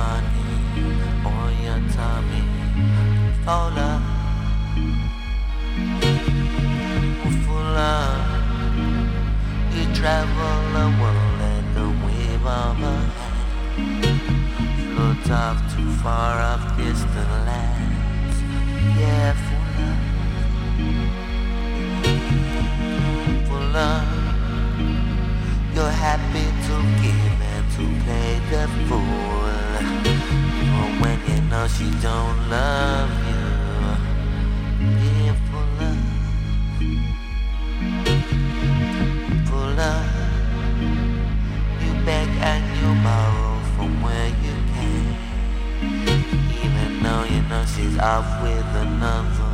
money or your tummy. Full of, full of. You travel the world at the wave of a hand. Float off too far off distant lands. Yeah, full of, full of. You're happy to give and to play the fool. But when you know she don't love you, yeah, full of, full of. You beg and you borrow from where you can, even though you know she's off with another.